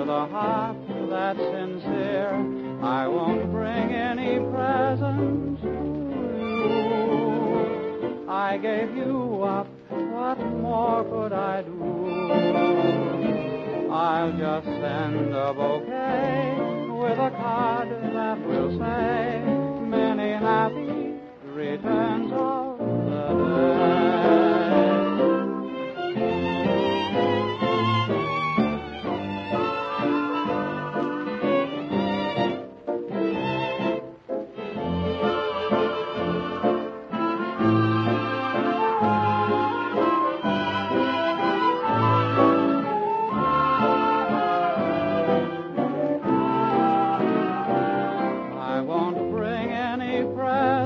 a heart that's sincere, I won't bring any presents to you. I gave you up, what more could I do? I'll just send a bouquet with a card that will say, many happy returns of the day.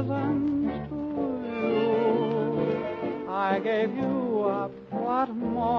I gave you up, what more